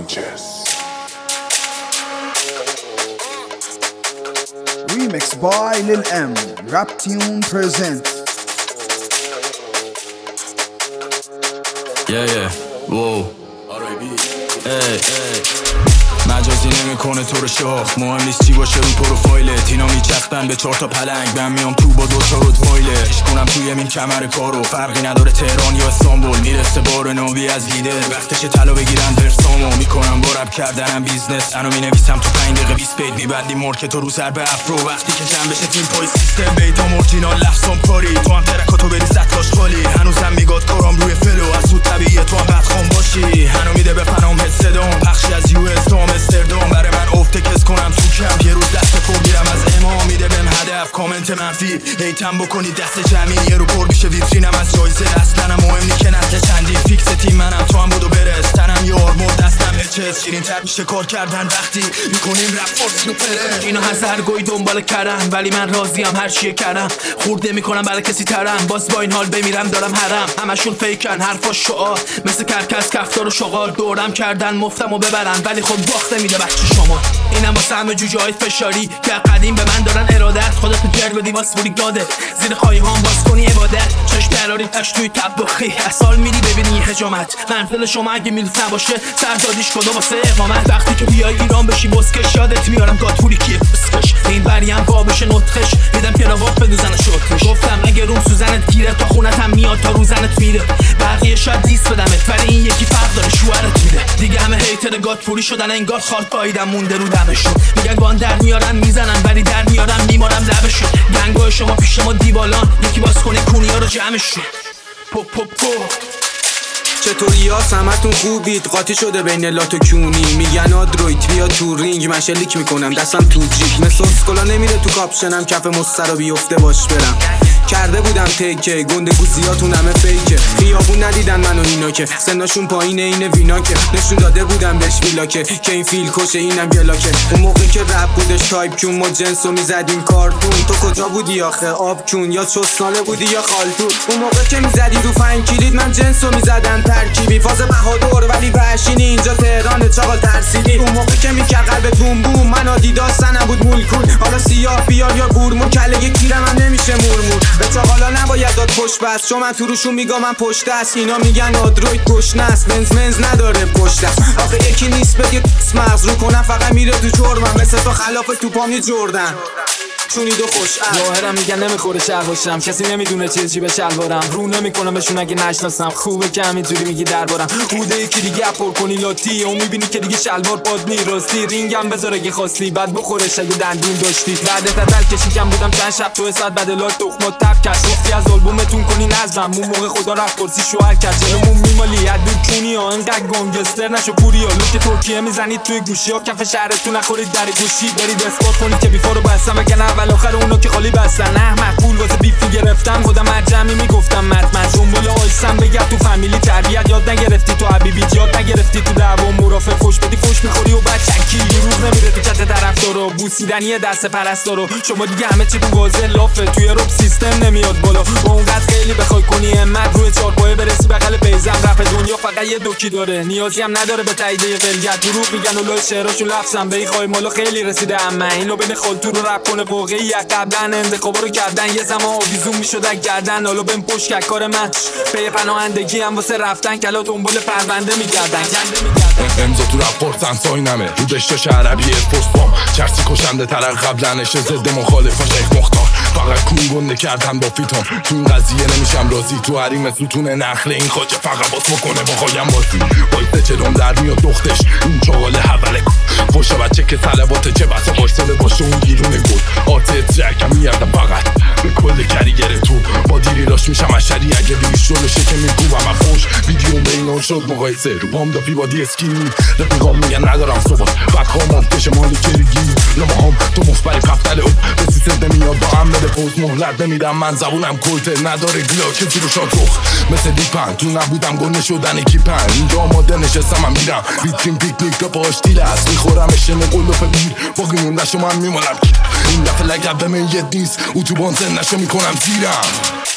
Sanchez. Remix by Lil M. Rap Tune presents. Yeah, whoa. مجازی نمیکنه تو رو شاخ، مهم نیست چی باشه رو پروفایلت. اینا میچسبن به 4 تا پلنگ، من میام تو با 2 تا رودوایله. عشق کنم توی این کمر کارو، فرقی نداره تهران یا استانبول. میرسه بار نوی از لیدر، وقتش طلا بگیرم درسامو. میکنم با رپ کردنم بیزنس، انا مینویسم تو 5 دقیقه 20 بیت. میبندی مارکت رو سر به افرو، وقتی که جمع بشه تیم پای سیستم. بیتام اورجینال لفظام کاری، تو هم ترکاتو بری سطلاش خالی. هنوزم میگاد کارام روی فلو، از سود طبیعیه تو هم بدخوام باشی. هنو میده به پنام هد صدام، پخشی از یو اس تا آمستردام. برای من افتکس کنم تو کم، یه روز دست پر گیرم از امام. میده بهم هدف کامنت منفی، هیتم بکنی دست جمعی. یه رو پر میشه ویترینم از جایزه. اصلا مهم نی که نسل چندی، فیکس تیم منم تو هم بودو برس. تنم یار مور دستم اچس، شیرین تر میشه کار کردن وقتی میکنیم رپ فورس رو پرس. اینا هزارگوی دنبال کردن، ولی من راضیم هر چیه کردم. خورده میکنم برای کسی ترم، باز با این حال بمیرم دارم حرم. همشون فیکن حرفا شعار، مثل کرکس کفتار و شغال. دورم کردن مفتمو ببرن، ولی خب باخته میده بچه شما. اینم واسه همه جوجه های فشاری که قدیم به من دارن ارادت. خودتو جر بدی واس بوری گاده، زیر خواهی هام باز کنی عبادت. چشم دراری تش توی طبخی، از سال میری ببینی حجامت. منزل شما اگه میلف نباشه سردادیش کدا واسه اقامت. وقتی که بیای ایران بشی بسکش، یادت میارم گاتوری کیه بسکش. این بریم وا بشه نطخش، میدم کلاوات بدوزن شورتش. گفتم اگه روم سوزنت گیره، تا خونتم میاد تا روزنت میره. بقیه شاید دیس بدمت، ولی این یکی فرق داره شوهرت میده. دیگه همه هیتر گاتوری شدن، انگار خاک پاییدم مونده رو دمشون. میگن وان در میارن میزنن، ولی در میارن میمارم لبشون. گنگای شما پیش ما دیوالان، یکی باز کنه کونیا رو جمعشون. چطوری ها سمتون خوبید؟ قاطی شده بین لات و کونی. میگن آدرویت بیا تو رینگ، من شلیک میکنم دستم تو جیک. مثل اسکولا نمیره تو کاپشنم، کف مسترا بیفته باش برم. کرده بودم تکه، گنده گوزیاتون همه فیکه. خیابون ندیدن منو اینا که سناشون پایینه، اینه وینا که نشون داده بودم بهش ویلاکه. که این فیل کشه اینم گلاکه. اون موقع که رپ بودش تایپ کون، ما جنسو میزدیم کارتون. تو کجا بودی آخه آب کون؟ یا چسناله بودی یا خالتون؟ اون موقع که میزدی رو فن کلید، من جنسو میزدم ترکیبی. فاز بهادر ولی وحشینی، اینجا تهران چاقا ترسیدی. اون موقع که میکرد قلب بوم بوم، من آدیداس نبود مولکول. حالا سیاه بیار یا گورمو، کله کیرم هم نمیشه مورمور. به چاقالا نباید داد پشت بس، چون من تو روشون میگم من پشت است. اینا میگن آدروید گشنه است، منز نداره پشت است. آخه یکی نیست بگه مغز رو کنم، فقط میره تو جرمم. مثل تو خلاف تو پامی جردن چونید و خوش ظاهرم میگن نمیخوره شهر باشم، کسی نمیدونه چی به شلوارم. رو نمیکنم بهشون اگه نشناسم، خوبه که همینجوری میگی دربارم. بوده یکی دیگه پر کنی لاتی، اون میبینی که دیگه شلوار پاد میراستی. رینگم بذار اگه خواستی، بعد بخورش اگه دندون داشتی. بعد تتل کشیکم بودم چند شب تو ساعت بدلات تخمات تب کش. گفتی از آلبومتون کنی نظرم، اون موقع خدا رفت کرسی شوهر کرد. جلومون میمالی ادو کونی ها، انقدر گنگستر نشو پوریا. لوک ترکیه میزنید توی گوشی ها، کف شهرتون نخورید در گوشی. برید اسپات کنید که بیفارو بستم، وگرنه اول آخر اونا که خالی بستن. احمق پول واسه بیفی گرفتم، خودم هر جمعی میگفتم مطمئن. جنبال آیسم بگرد تو فامیلی، تربیت یاد نگرفتی تو حبیبیت، یاد نگرفتی تو دعوا مرافع. فوش بدی فوش میخوری و بچکی. یه روز نمیره تو چت طرفدارا، بوسیدنی دست پرستارا. شما دیگه همه چی تو واضح لافه، توی رپ سیستم نمیاد بالا. با اونقدر خیلی بخوای کنی همت، روی چارپایه برسی بغل بیزم. رپ دنیا فقط یه دوکی داره، نیازی هم نداره به تایید ولگرد. دروغ میگن و لای شعراشون لفظم به این خواهی مالا خیلی رسیده. اما اینو بین خالتو رو رپ کنه واقعی. قبلا انتخابا رو کردن، یه زمان آویزون میشد گردن. حالا بهم پشت کرد کار من، پی پناهندگی هم واسه رفتن. کلا دنبال پرونده میگردن. امضا تو رپورتن ساینمه، رو دشتاش عربی پست بام. چرسی کشنده تر قبلنش، ضد مخالفا شیخ مختار. فقط کون گنده کردن با فیتون، تو این قضیه نمیشم راضی. تو حریم ستون نخل این خاجه، فقط باز بکنه با خوایم بازی. بایسته چلوم در میاد دختش، این چاقال حوله کن. خوشه بچه که سلواته، چه بسا باشتاله باشه اون گیرونه گل. آتت جرکم میادم فقط به کل کریگر تو. با دیری لاش میشم اشری، اگه بیش شلوشه که میگوبم افوش. ویدیو بینان شد مقایسه، رو پام دا بادی اسکینی. رفیقام میگن ندارم صبات، بدخوام آفتش مالی کرگی. لما هم تو مفبری پفتل اوب، رسی سد نمیاد با هم بده پوز. مهلت نمیدم من زبونم کلته، نداره گلا که زیرو شاکوخ. مثل دیپن تو نبودم گنه شدن کیپن. اینجا آماده نشستم من میرم، ویترین پیکنیک تا پاش دیل است. میخورم اشن قلوف بیر، باقی موندشو من میمالم. این دفعه لگب به من یه دیست، اتوبان زن نشو میکنم زیرم.